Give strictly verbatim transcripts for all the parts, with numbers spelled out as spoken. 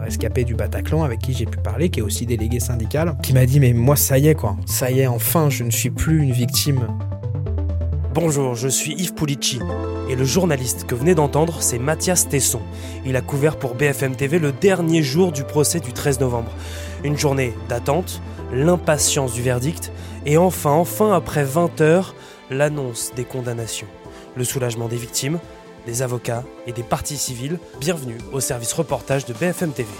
rescapé du Bataclan avec qui j'ai pu parler, qui est aussi délégué syndical, qui m'a dit mais moi ça y est quoi, ça y est enfin je ne suis plus une victime. Bonjour, je suis Yves Pulici et le journaliste que vous venez d'entendre, c'est Mathias Tesson. Il a couvert pour B F M T V le dernier jour du procès du treize novembre. Une journée d'attente, l'impatience du verdict et enfin, enfin après vingt heures, l'annonce des condamnations. Le soulagement des victimes, des avocats et des parties civiles. Bienvenue au service reportage de B F M T V.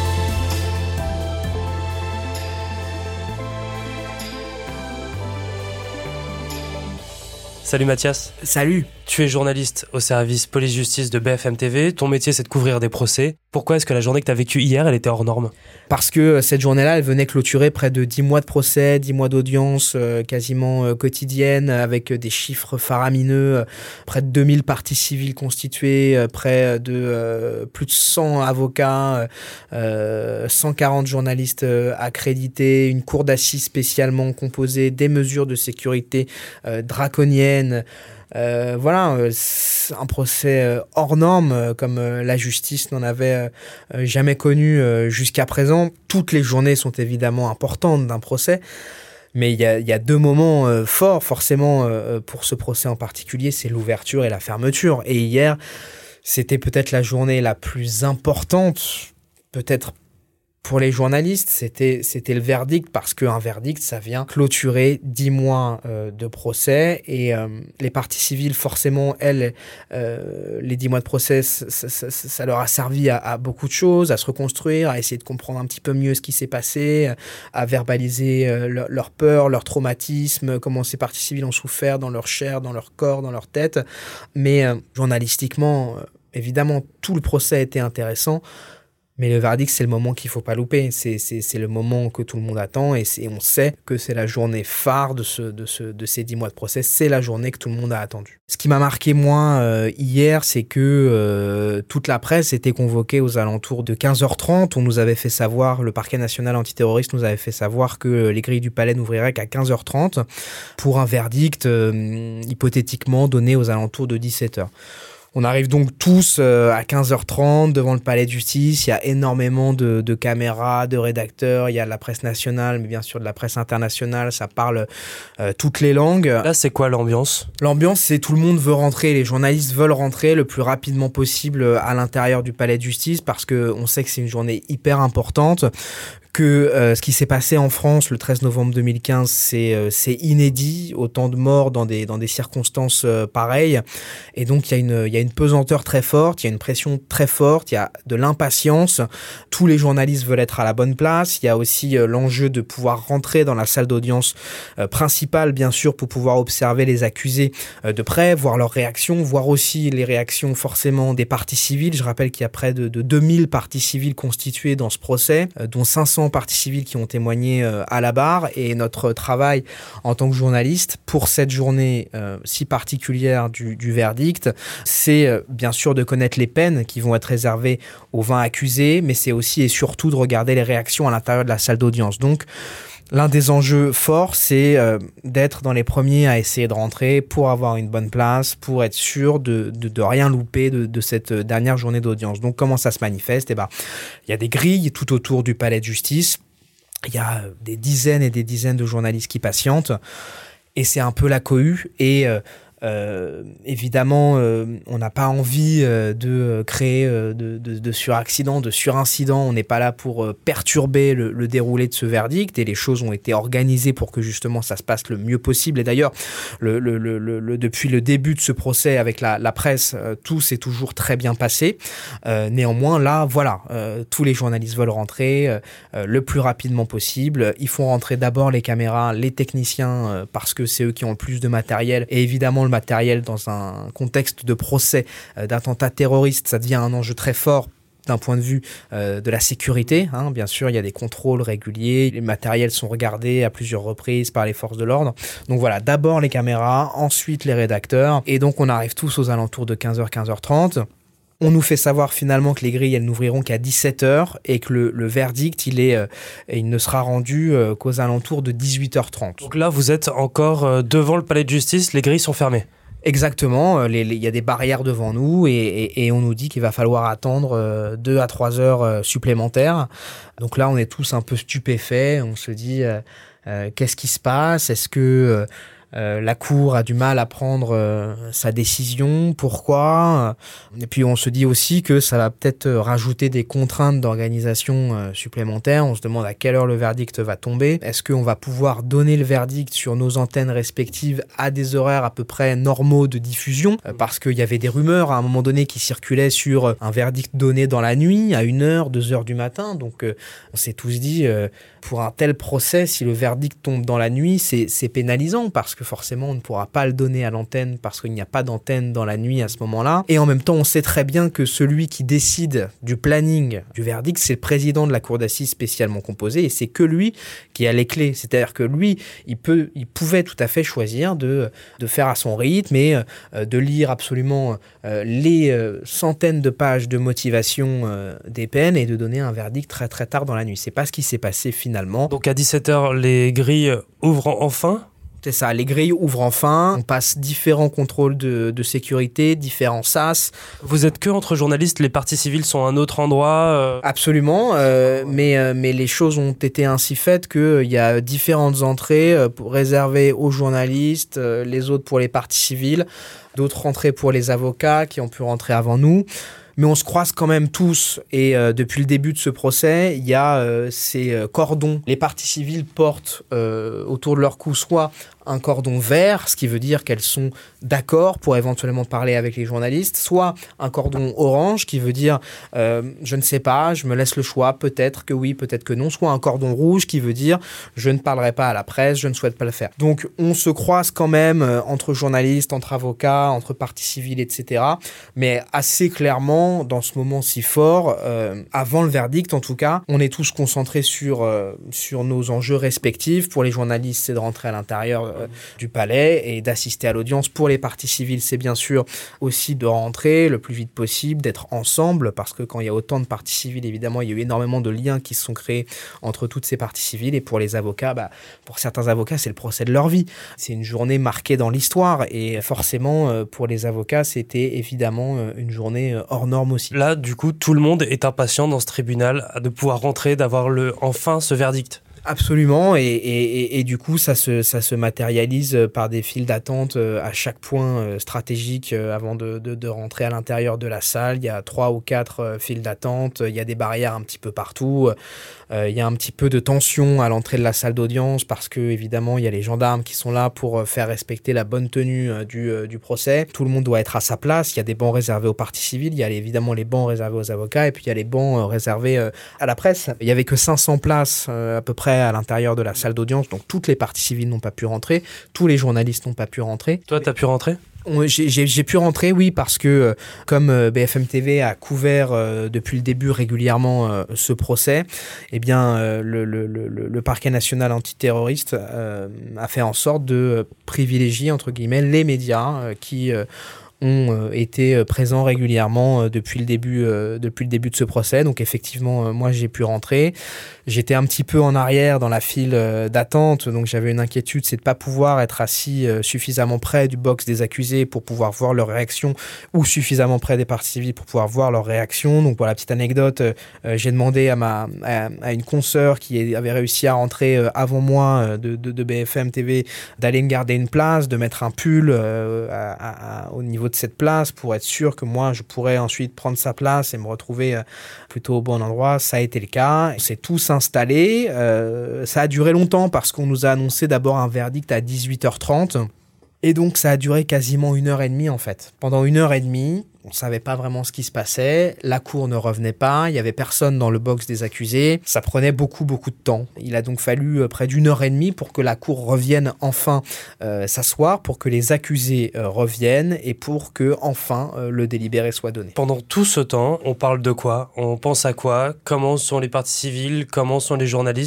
Salut Mathias. Salut. Tu es journaliste au service police-justice de B F M T V. Ton métier, c'est de couvrir des procès. Pourquoi est-ce que la journée que tu as vécue hier, elle était hors norme ? Parce que cette journée-là, elle venait clôturer près de dix mois de procès, dix mois d'audience euh, quasiment euh, quotidienne, avec des chiffres faramineux, euh, près de deux mille parties civiles constituées, euh, près de euh, plus de cent avocats, euh, cent quarante journalistes euh, accrédités, une cour d'assises spécialement composée, des mesures de sécurité euh, draconiennes. Euh, voilà, euh, un procès euh, hors norme, euh, comme euh, la justice n'en avait euh, jamais connu euh, jusqu'à présent. Toutes les journées sont évidemment importantes d'un procès, mais il y a, y a deux moments euh, forts, forcément, euh, pour ce procès en particulier, c'est l'ouverture et la fermeture. Et hier, c'était peut-être la journée la plus importante, peut-être pour les journalistes, c'était, c'était le verdict, parce qu'un verdict, ça vient clôturer dix mois euh, de procès. Et euh, les parties civiles, forcément, elles, euh, les dix mois de procès, ça, ça, ça leur a servi à, à beaucoup de choses, à se reconstruire, à essayer de comprendre un petit peu mieux ce qui s'est passé, à verbaliser euh, leur, leur peur, leur traumatisme, comment ces parties civiles ont souffert dans leur chair, dans leur corps, dans leur tête. Mais euh, journalistiquement, euh, évidemment, tout le procès a été intéressant. Mais le verdict, c'est le moment qu'il ne faut pas louper. C'est, c'est, c'est le moment que tout le monde attend et c'est, on sait que c'est la journée phare de, ce, de, ce, de ces dix mois de procès. C'est la journée que tout le monde a attendue. Ce qui m'a marqué, moi, euh, hier, c'est que euh, toute la presse était convoquée aux alentours de quinze heures trente. On nous avait fait savoir, le parquet national antiterroriste nous avait fait savoir que les grilles du palais n'ouvriraient qu'à quinze heures trente pour un verdict euh, hypothétiquement donné aux alentours de dix-sept heures. On arrive donc tous euh, à quinze heures trente devant le palais de justice. Il y a énormément de, de caméras, de rédacteurs. Il y a de la presse nationale, mais bien sûr de la presse internationale. Ça parle euh, toutes les langues. Là, c'est quoi l'ambiance ? L'ambiance, c'est tout le monde veut rentrer. Les journalistes veulent rentrer le plus rapidement possible à l'intérieur du palais de justice parce qu'on sait que c'est une journée hyper importante. Que euh, ce qui s'est passé en France le treize novembre deux mille quinze, c'est, euh, c'est inédit, autant de morts dans des, dans des circonstances euh, pareilles. Et donc, il y a une, il y a une pesanteur très forte, il y a une pression très forte, il y a de l'impatience. Tous les journalistes veulent être à la bonne place. Il y a aussi euh, l'enjeu de pouvoir rentrer dans la salle d'audience euh, principale, bien sûr, pour pouvoir observer les accusés euh, de près, voir leurs réactions, voir aussi les réactions forcément des parties civiles. Je rappelle qu'il y a près de, de deux mille parties civiles constituées dans ce procès, euh, dont cinq cents parties civiles qui ont témoigné euh, à la barre. Et notre travail en tant que journaliste pour cette journée euh, si particulière du, du verdict, c'est euh, bien sûr de connaître les peines qui vont être réservées aux vingt accusés, mais c'est aussi et surtout de regarder les réactions à l'intérieur de la salle d'audience. Donc, l'un des enjeux forts, c'est euh, d'être dans les premiers à essayer de rentrer pour avoir une bonne place, pour être sûr de, de, de rien louper de, de cette dernière journée d'audience. Donc, comment ça se manifeste ? Eh ben, il y a des grilles tout autour du palais de justice. Il y a des dizaines et des dizaines de journalistes qui patientent. Et c'est un peu la cohue. Et euh, Euh, évidemment, euh, on n'a pas envie euh, de créer euh, de, de, de suraccident, de surincident. On n'est pas là pour euh, perturber le, le déroulé de ce verdict et les choses ont été organisées pour que justement ça se passe le mieux possible. Et d'ailleurs, le, le, le, le, depuis le début de ce procès avec la, la presse, euh, tout s'est toujours très bien passé. Euh, néanmoins, là, voilà, euh, tous les journalistes veulent rentrer euh, euh, le plus rapidement possible. Ils font rentrer d'abord les caméras, les techniciens, euh, parce que c'est eux qui ont le plus de matériel. Et évidemment, le matériel dans un contexte de procès euh, d'attentat terroriste, ça devient un enjeu très fort d'un point de vue euh, de la sécurité. Hein. Bien sûr, il y a des contrôles réguliers, les matériels sont regardés à plusieurs reprises par les forces de l'ordre. Donc voilà, d'abord les caméras, ensuite les rédacteurs. Et donc on arrive tous aux alentours de quinze heures, quinze heures trente. On nous fait savoir finalement que les grilles, elles n'ouvriront qu'à dix-sept heures et que le, le verdict, il, est, euh, il ne sera rendu euh, qu'aux alentours de dix-huit heures trente. Donc là, vous êtes encore euh, devant le palais de justice, les grilles sont fermées. Exactement, il y a des barrières devant nous et, et, et on nous dit qu'il va falloir attendre euh, deux à trois heures euh, supplémentaires. Donc là, on est tous un peu stupéfaits, on se dit euh, euh, qu'est-ce qui se passe ? Est-ce que euh, Euh, la Cour a du mal à prendre euh, sa décision, pourquoi ? Et puis on se dit aussi que ça va peut-être rajouter des contraintes d'organisation euh, supplémentaires. On se demande à quelle heure le verdict va tomber. Est-ce qu'on va pouvoir donner le verdict sur nos antennes respectives à des horaires à peu près normaux de diffusion ? euh, Parce qu'il y avait des rumeurs à un moment donné qui circulaient sur un verdict donné dans la nuit, à une heure, deux heures du matin. Donc euh, on s'est tous dit, euh, pour un tel procès, si le verdict tombe dans la nuit, c'est, c'est pénalisant parce que forcément on ne pourra pas le donner à l'antenne parce qu'il n'y a pas d'antenne dans la nuit à ce moment-là. Et en même temps, on sait très bien que celui qui décide du planning du verdict, c'est le président de la cour d'assises spécialement composée et c'est que lui qui a les clés. C'est-à-dire que lui, il peut, il pouvait tout à fait choisir de, de faire à son rythme et euh, de lire absolument euh, les euh, centaines de pages de motivation euh, des peines et de donner un verdict très très tard dans la nuit. C'est pas ce qui s'est passé finalement. Donc à dix-sept heures, les grilles ouvrent enfin ? C'est ça, les grilles ouvrent enfin, on passe différents contrôles de, de sécurité, différents sas. Vous êtes que entre journalistes, les parties civiles sont à un autre endroit euh... Absolument, euh, mais, euh, mais les choses ont été ainsi faites qu'il euh, y a différentes entrées euh, pour, réservées aux journalistes, euh, les autres pour les parties civiles, d'autres entrées pour les avocats qui ont pu rentrer avant nous. Mais on se croise quand même tous et euh, depuis le début de ce procès, il y a euh, ces euh, cordons. Les parties civiles portent euh, autour de leur cou soit un cordon vert, ce qui veut dire qu'elles sont d'accord pour éventuellement parler avec les journalistes, soit un cordon orange qui veut dire euh, je ne sais pas, je me laisse le choix, peut-être que oui, peut-être que non, soit un cordon rouge qui veut dire je ne parlerai pas à la presse, je ne souhaite pas le faire. Donc on se croise quand même euh, entre journalistes, entre avocats, entre parties civiles, et cetera. Mais assez clairement, dans ce moment si fort, euh, avant le verdict en tout cas, on est tous concentrés sur, euh, sur nos enjeux respectifs. Pour les journalistes, c'est de rentrer à l'intérieur euh, du palais et d'assister à l'audience. Pour les parties civiles, c'est bien sûr aussi de rentrer le plus vite possible, d'être ensemble, parce que quand il y a autant de parties civiles, évidemment, il y a eu énormément de liens qui se sont créés entre toutes ces parties civiles. Et pour les avocats, bah, pour certains avocats, c'est le procès de leur vie. C'est une journée marquée dans l'histoire et forcément, euh, pour les avocats, c'était évidemment euh, une journée euh, hors norme aussi. Là, du coup, tout le monde est impatient dans ce tribunal de pouvoir rentrer, d'avoir le, enfin ce verdict. Absolument, et, et, et du coup, ça se, ça se matérialise par des files d'attente à chaque point stratégique avant de, de, de rentrer à l'intérieur de la salle. Il y a trois ou quatre files d'attente, il y a des barrières un petit peu partout. Euh, il y a un petit peu de tension à l'entrée de la salle d'audience parce que, évidemment, il y a les gendarmes qui sont là pour faire respecter la bonne tenue du, du procès. Tout le monde doit être à sa place. Il y a des bancs réservés aux parties civiles, il y a évidemment les bancs réservés aux avocats et puis il y a les bancs réservés à la presse. Il n'y avait que cinq cents places à peu près à l'intérieur de la salle d'audience, donc toutes les parties civiles n'ont pas pu rentrer, tous les journalistes n'ont pas pu rentrer. Toi, t'as pu rentrer ? J'ai, j'ai, j'ai pu rentrer, oui, parce que euh, comme euh, B F M T V a couvert euh, depuis le début régulièrement euh, ce procès, eh bien, euh, le, le, le, le parquet national antiterroriste euh, a fait en sorte de privilégier, entre guillemets, les médias euh, qui... Euh, ont euh, été euh, présents régulièrement euh, depuis le début euh, depuis le début de ce procès. Donc effectivement, euh, moi j'ai pu rentrer. J'étais un petit peu en arrière dans la file euh, d'attente, donc j'avais une inquiétude, c'est de pas pouvoir être assis euh, suffisamment près du box des accusés pour pouvoir voir leurs réactions ou suffisamment près des parties civiles pour pouvoir voir leurs réactions. Donc voilà, petite anecdote, euh, j'ai demandé à ma à, à une consoeur qui avait réussi à rentrer euh, avant moi euh, de, de, de B F M T V d'aller me garder une place, de mettre un pull euh, à, à, à, au niveau de cette place pour être sûr que moi je pourrais ensuite prendre sa place et me retrouver euh, plutôt au bon endroit. Ça a été le cas. On s'est tous installés. Euh, ça a duré longtemps parce qu'on nous a annoncé d'abord un verdict à dix-huit heures trente. Et donc, ça a duré quasiment une heure et demie, en fait. Pendant une heure et demie, on ne savait pas vraiment ce qui se passait. La cour ne revenait pas. Il n'y avait personne dans le box des accusés. Ça prenait beaucoup, beaucoup de temps. Il a donc fallu près d'une heure et demie pour que la cour revienne enfin euh, s'asseoir, pour que les accusés euh, reviennent et pour que, enfin, euh, le délibéré soit donné. Pendant tout ce temps, on parle de quoi ? On pense à quoi ? Comment sont les parties civiles ? Comment sont les journalistes ?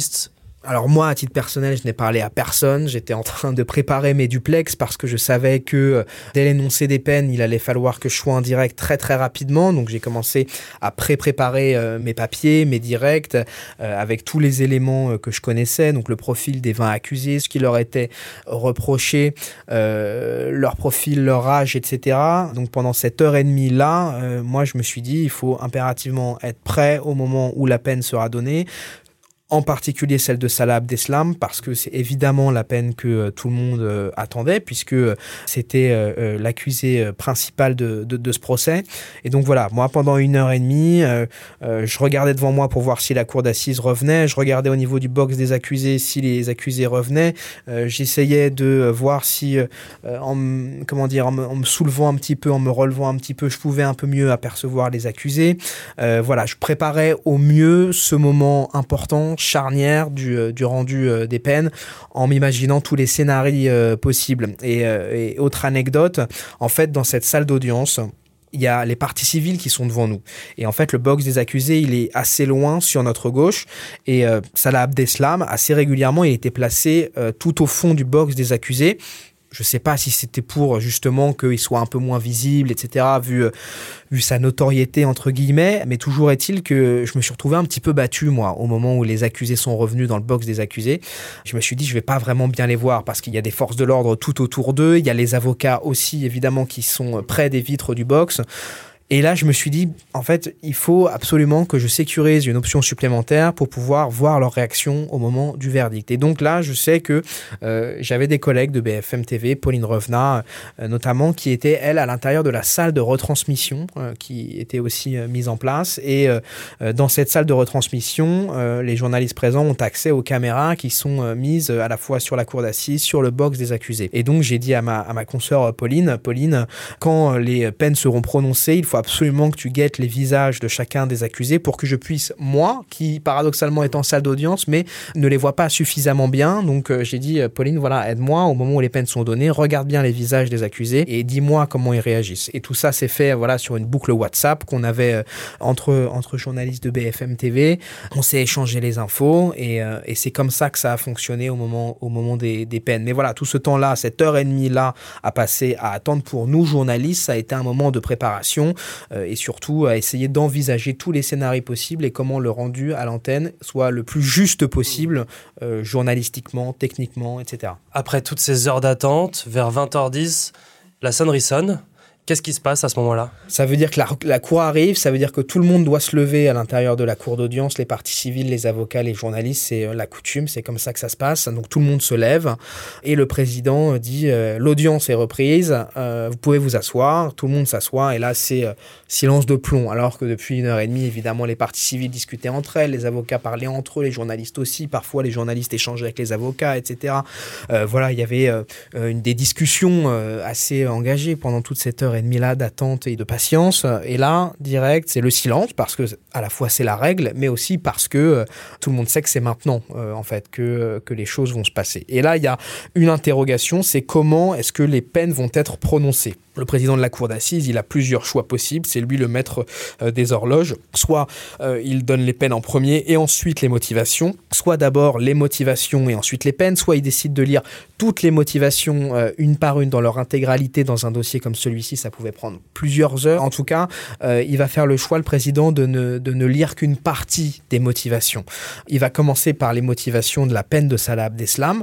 Alors moi, à titre personnel, je n'ai parlé à personne. J'étais en train de préparer mes duplex parce que je savais que euh, dès l'énoncé des peines, il allait falloir que je sois en direct très très rapidement. Donc j'ai commencé à pré-préparer euh, mes papiers, mes directs, euh, avec tous les éléments euh, que je connaissais. Donc le profil des vingt accusés, ce qui leur était reproché, euh, leur profil, leur âge, et cetera. Donc pendant cette heure et demie là, euh, moi je me suis dit, il faut impérativement être prêt au moment où la peine sera donnée. En particulier celle de Salah Abdeslam, parce que c'est évidemment la peine que euh, tout le monde euh, attendait, puisque euh, c'était euh, l'accusé euh, principal de, de, de ce procès. Et donc voilà, moi pendant une heure et demie, euh, euh, je regardais devant moi pour voir si la cour d'assises revenait, je regardais au niveau du box des accusés si les accusés revenaient, euh, j'essayais de voir si, euh, en, comment dire, en me, en me soulevant un petit peu, en me relevant un petit peu, je pouvais un peu mieux apercevoir les accusés. Euh, voilà, je préparais au mieux ce moment important, charnière du, euh, du rendu euh, des peines, en m'imaginant tous les scénarios euh, possibles. Et, euh, et autre anecdote, en fait, dans cette salle d'audience, il y a les parties civiles qui sont devant nous. Et en fait, le box des accusés, il est assez loin sur notre gauche. Et euh, Salah Abdeslam, assez régulièrement, il était placé euh, tout au fond du box des accusés. Je ne sais pas si c'était pour justement qu'il soit un peu moins visible, et cetera, vu, vu sa notoriété, entre guillemets. Mais toujours est-il que je me suis retrouvé un petit peu battu, moi, au moment où les accusés sont revenus dans le box des accusés. Je me suis dit, je ne vais pas vraiment bien les voir parce qu'il y a des forces de l'ordre tout autour d'eux. Il y a les avocats aussi, évidemment, qui sont près des vitres du box. Et là, je me suis dit, en fait, il faut absolument que je sécurise une option supplémentaire pour pouvoir voir leur réaction au moment du verdict. Et donc là, je sais que euh, j'avais des collègues de B F M T V, Pauline Revenat euh, notamment, qui étaient, elle, à l'intérieur de la salle de retransmission, euh, qui était aussi euh, mise en place. Et euh, dans cette salle de retransmission, euh, les journalistes présents ont accès aux caméras qui sont euh, mises à la fois sur la cour d'assises, sur le box des accusés. Et donc, j'ai dit à ma, à ma consoeur Pauline, Pauline, quand les peines seront prononcées, il faut absolument que tu guettes les visages de chacun des accusés pour que je puisse, moi, qui paradoxalement est en salle d'audience, mais ne les vois pas suffisamment bien. Donc euh, j'ai dit, Pauline, voilà, aide-moi au moment où les peines sont données, regarde bien les visages des accusés et dis-moi comment ils réagissent. Et tout ça s'est fait voilà, sur une boucle WhatsApp qu'on avait euh, entre, entre journalistes de B F M T V. On s'est échangé les infos et, euh, et c'est comme ça que ça a fonctionné au moment, au moment des, des peines. Mais voilà, tout ce temps-là, cette heure et demie-là à passer à attendre pour nous, journalistes, ça a été un moment de préparation. Euh, et surtout à essayer d'envisager tous les scénarios possibles et comment le rendu à l'antenne soit le plus juste possible, euh, journalistiquement, techniquement, et cetera. Après toutes ces heures d'attente, vers vingt heures dix, la sonnerie sonne. Qu'est-ce qui se passe à ce moment-là ? Ça veut dire que la, la cour arrive, ça veut dire que tout le monde doit se lever à l'intérieur de la cour d'audience, les parties civiles, les avocats, les journalistes, c'est la coutume, c'est comme ça que ça se passe. Donc tout le monde se lève et le président dit euh, l'audience est reprise, euh, vous pouvez vous asseoir, tout le monde s'assoit et là c'est euh, silence de plomb. Alors que depuis une heure et demie, évidemment, les parties civiles discutaient entre elles, les avocats parlaient entre eux, les journalistes aussi, parfois les journalistes échangeaient avec les avocats, et cetera. Euh, voilà, il y avait euh, une, des discussions euh, assez engagées pendant toute cette heure et demie là d'attente et de patience. Et là, direct, c'est le silence parce que à la fois c'est la règle, mais aussi parce que euh, tout le monde sait que c'est maintenant euh, en fait que, que les choses vont se passer. Et là, il y a une interrogation, c'est comment est-ce que les peines vont être prononcées. Le président de la cour d'assises, il a plusieurs choix possibles. C'est lui le maître euh, des horloges. Soit euh, il donne les peines en premier et ensuite les motivations. Soit d'abord les motivations et ensuite les peines. Soit il décide de lire toutes les motivations euh, une par une dans leur intégralité dans un dossier comme celui-ci. Ça pouvait prendre plusieurs heures. En tout cas, euh, il va faire le choix, le président, de ne, de ne lire qu'une partie des motivations. Il va commencer par les motivations de la peine de Salah Abdeslam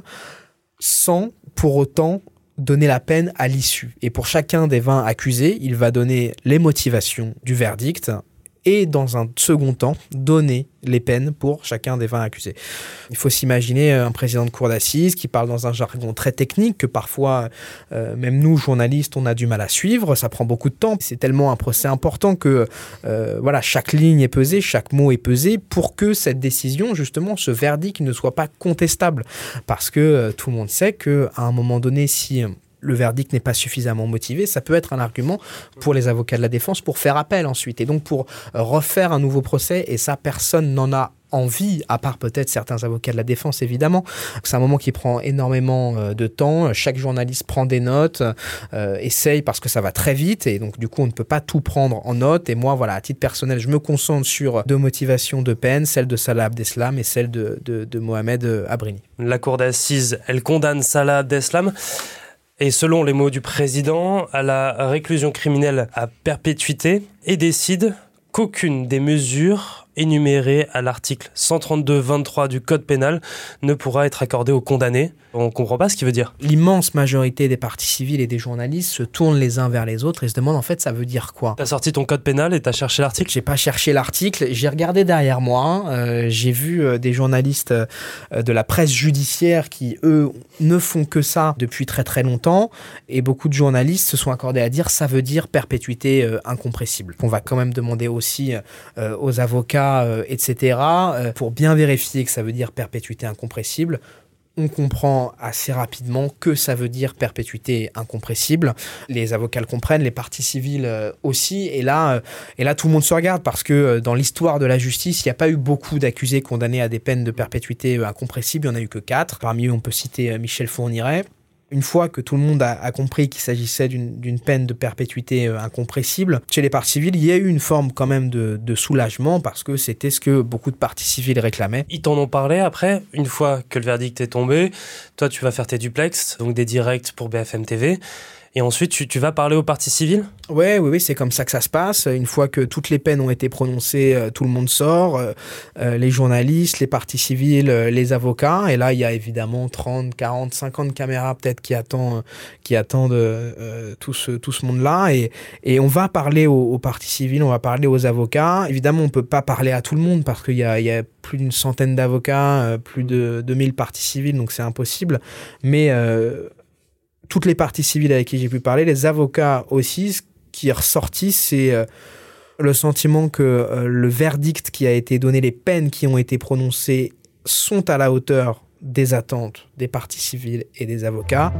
sans pour autant donner la peine à l'issue. Et pour chacun des vingt accusés, il va donner les motivations du verdict et dans un second temps, donner les peines pour chacun des vingt accusés. Il faut s'imaginer un président de cour d'assises qui parle dans un jargon très technique que parfois, euh, même nous, journalistes, on a du mal à suivre. Ça prend beaucoup de temps. C'est tellement un procès important que euh, voilà, chaque ligne est pesée, chaque mot est pesé pour que cette décision, justement, ce verdict ne soit pas contestable. Parce que euh, tout le monde sait qu'à un moment donné, si le verdict n'est pas suffisamment motivé, ça peut être un argument pour les avocats de la défense pour faire appel ensuite. Et donc pour refaire un nouveau procès, et ça, personne n'en a envie, à part peut-être certains avocats de la défense évidemment. C'est un moment qui prend énormément euh, de temps. Chaque journaliste prend des notes, euh, essaye parce que ça va très vite et donc du coup on ne peut pas tout prendre en note. Et moi voilà, à titre personnel, je me concentre sur deux motivations de peine, celle de Salah Abdeslam et celle de, de, de Mohamed Abrini. La cour d'assises, elle condamne Salah Abdeslam. Et selon les mots du président, à la réclusion criminelle à perpétuité et décide qu'aucune des mesures énumérées à l'article cent trente-deux vingt-trois du Code pénal ne pourra être accordée aux condamnés. On ne comprend pas ce qu'il veut dire. L'immense majorité des parties civiles et des journalistes se tournent les uns vers les autres et se demandent en fait ça veut dire quoi. T'as sorti ton Code pénal et t'as cherché l'article ? J'ai pas cherché l'article, j'ai regardé derrière moi, euh, j'ai vu euh, des journalistes euh, de la presse judiciaire qui eux ne font que ça depuis très très longtemps et beaucoup de journalistes se sont accordés à dire ça veut dire perpétuité euh, incompressible. On va quand même demander aussi euh, aux avocats euh, et cetera euh, pour bien vérifier que ça veut dire perpétuité incompressible. On comprend assez rapidement que ça veut dire perpétuité incompressible. Les avocats le comprennent, les parties civiles aussi. Et là, et là, tout le monde se regarde parce que dans l'histoire de la justice, il n'y a pas eu beaucoup d'accusés condamnés à des peines de perpétuité incompressible. Il n'y en a eu que quatre. Parmi eux, on peut citer Michel Fourniret. Une fois que tout le monde a, a compris qu'il s'agissait d'une, d'une peine de perpétuité euh, incompressible, chez les parties civiles, il y a eu une forme quand même de, de soulagement parce que c'était ce que beaucoup de parties civiles réclamaient. Ils t'en ont parlé après, une fois que le verdict est tombé. Toi, tu vas faire tes duplex, donc des directs pour B F M T V. Et ensuite, tu, tu vas parler aux parties civiles ? Ouais, oui, oui, c'est comme ça que ça se passe. Une fois que toutes les peines ont été prononcées, euh, tout le monde sort, euh, euh, les journalistes, les parties civiles, euh, les avocats. Et là, il y a évidemment trente, quarante, cinquante caméras peut-être qui attendent, euh, qui attendent euh, tout ce, tout ce monde-là. Et, et on va parler aux, aux parties civiles, on va parler aux avocats. Évidemment, on ne peut pas parler à tout le monde parce qu'il y a, il y a plus d'une centaine d'avocats, euh, plus de deux mille parties civiles, donc c'est impossible. Mais... Euh, toutes les parties civiles avec qui j'ai pu parler, les avocats aussi, ce qui est ressorti, c'est euh, le sentiment que euh, le verdict qui a été donné, les peines qui ont été prononcées sont à la hauteur des attentes des parties civiles et des avocats.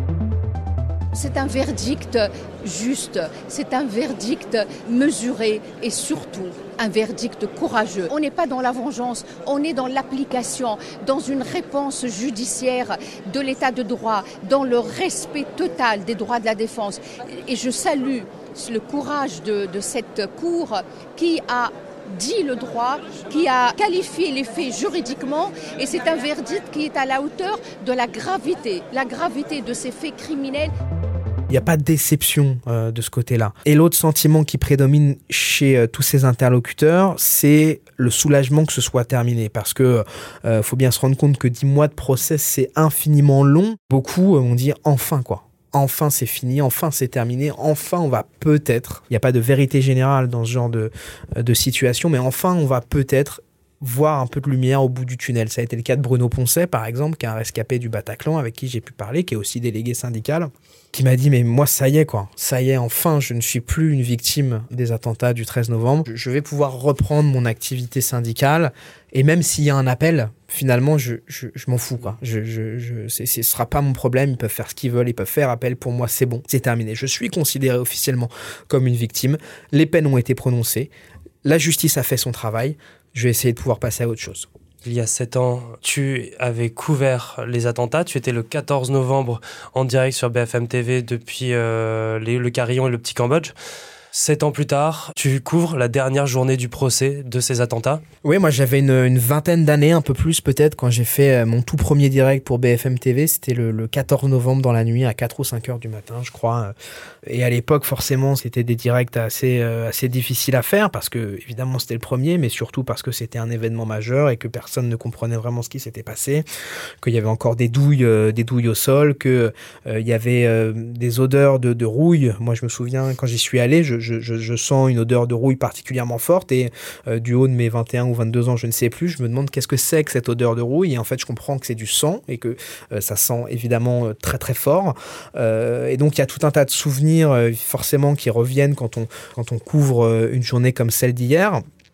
C'est un verdict juste, c'est un verdict mesuré et surtout un verdict courageux. On n'est pas dans la vengeance, on est dans l'application, dans une réponse judiciaire de l'état de droit, dans le respect total des droits de la défense. Et je salue le courage de, de cette cour qui a dit le droit, qui a qualifié les faits juridiquement, et c'est un verdict qui est à la hauteur de la gravité, la gravité de ces faits criminels. Il n'y a pas de déception euh, de ce côté-là. Et l'autre sentiment qui prédomine chez euh, tous ces interlocuteurs, c'est le soulagement que ce soit terminé. Parce que euh, faut bien se rendre compte que dix mois de procès, c'est infiniment long. Beaucoup euh, vont dire enfin quoi. Enfin c'est fini, enfin c'est terminé, enfin on va peut-être, il n'y a pas de vérité générale dans ce genre de, de situation, mais enfin on va peut-être voir un peu de lumière au bout du tunnel. Ça a été le cas de Bruno Poncet, par exemple, qui est un rescapé du Bataclan, avec qui j'ai pu parler, qui est aussi délégué syndical, qui m'a dit « mais moi, ça y est, quoi. Ça y est, enfin, je ne suis plus une victime des attentats du treize novembre. Je vais pouvoir reprendre mon activité syndicale, et même s'il y a un appel, finalement, je, je, je m'en fous, quoi. Je, je, je, c'est, ce ne sera pas mon problème, ils peuvent faire ce qu'ils veulent, ils peuvent faire appel, pour moi, c'est bon, c'est terminé. Je suis considéré officiellement comme une victime, les peines ont été prononcées, la justice a fait son travail, je vais essayer de pouvoir passer à autre chose. » Il y a sept ans, tu avais couvert les attentats. Tu étais le quatorze novembre en direct sur B F M T V depuis euh, les, le Carillon et le Petit Cambodge. Sept ans plus tard, tu couvres la dernière journée du procès de ces attentats. Oui, moi j'avais une, une vingtaine d'années, un peu plus peut-être, quand j'ai fait mon tout premier direct pour B F M T V. C'était le, le quatorze novembre dans la nuit, à quatre ou cinq heures du matin, je crois. Et à l'époque, forcément, c'était des directs assez, euh, assez difficiles à faire, parce que, évidemment, c'était le premier, mais surtout parce que c'était un événement majeur et que personne ne comprenait vraiment ce qui s'était passé, qu'il y avait encore des douilles, euh, des douilles au sol, qu'il euh, y avait euh, des odeurs de, de rouille. Moi, je me souviens, quand j'y suis allé, je Je, je, je sens une odeur de rouille particulièrement forte et euh, du haut de mes vingt et un ou vingt-deux ans, je ne sais plus, je me demande qu'est-ce que c'est que cette odeur de rouille et en fait je comprends que c'est du sang et que euh, ça sent évidemment très très fort euh, et donc il y a tout un tas de souvenirs euh, forcément qui reviennent quand on, quand on couvre euh, une journée comme celle d'hier.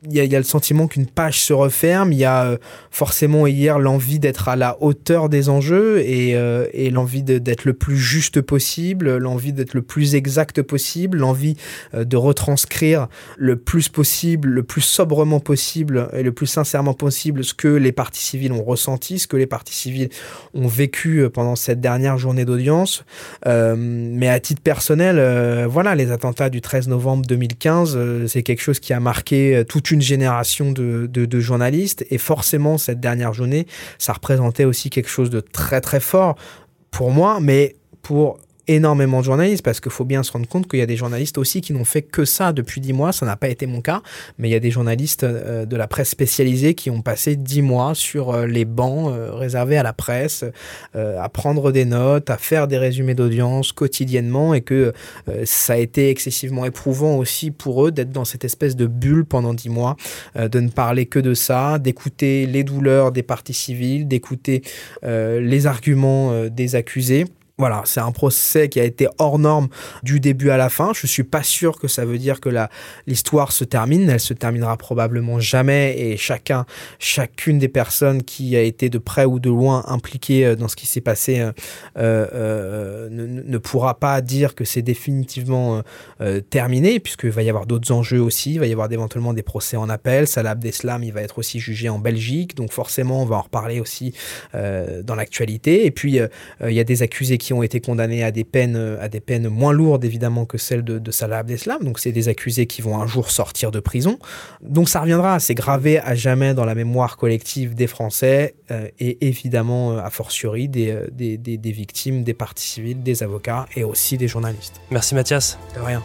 il y a, il y a le sentiment qu'une page se referme. Il y a euh, forcément hier l'envie d'être à la hauteur des enjeux et, euh, et l'envie de, d'être le plus juste possible, l'envie d'être le plus exact possible, l'envie euh, de retranscrire le plus possible, le plus sobrement possible et le plus sincèrement possible ce que les parties civiles ont ressenti, ce que les parties civiles ont vécu pendant cette dernière journée d'audience. Euh, mais à titre personnel, euh, voilà, les attentats du treize novembre deux mille quinze, euh, c'est quelque chose qui a marqué toute une génération de, de, de journalistes et forcément cette dernière journée, ça représentait aussi quelque chose de très très fort pour moi, mais pour énormément de journalistes, parce qu'il faut bien se rendre compte qu'il y a des journalistes aussi qui n'ont fait que ça depuis dix mois, ça n'a pas été mon cas, mais il y a des journalistes euh, de la presse spécialisée qui ont passé dix mois sur euh, les bancs euh, réservés à la presse, euh, à prendre des notes, à faire des résumés d'audience quotidiennement, et que euh, ça a été excessivement éprouvant aussi pour eux d'être dans cette espèce de bulle pendant dix mois, euh, de ne parler que de ça, d'écouter les douleurs des parties civiles, d'écouter euh, les arguments euh, des accusés. Voilà, c'est un procès qui a été hors norme du début à la fin. Je suis pas sûr que ça veut dire que la, l'histoire se termine. Elle se terminera probablement jamais et chacun, chacune des personnes qui a été de près ou de loin impliquée dans ce qui s'est passé euh, euh, ne, ne pourra pas dire que c'est définitivement euh, terminé, puisqu'il va y avoir d'autres enjeux aussi. Il va y avoir éventuellement des procès en appel. Salah Abdeslam, il va être aussi jugé en Belgique. Donc forcément, on va en reparler aussi euh, dans l'actualité. Et puis, euh, il y a des accusés qui ont été condamnés à des peines, à des peines moins lourdes évidemment que celles de, de Salah Abdeslam. Donc c'est des accusés qui vont un jour sortir de prison. Donc ça reviendra, c'est gravé à jamais dans la mémoire collective des Français euh, et évidemment a fortiori des, des, des, des victimes, des parties civiles, des avocats et aussi des journalistes. Merci Mathias. De rien.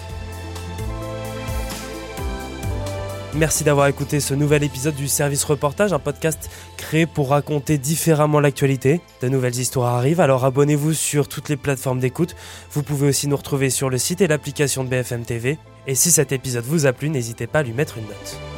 Merci d'avoir écouté ce nouvel épisode du Service Reportage, un podcast créé pour raconter différemment l'actualité. De nouvelles histoires arrivent, alors abonnez-vous sur toutes les plateformes d'écoute. Vous pouvez aussi nous retrouver sur le site et l'application de B F M T V. Et si cet épisode vous a plu, n'hésitez pas à lui mettre une note.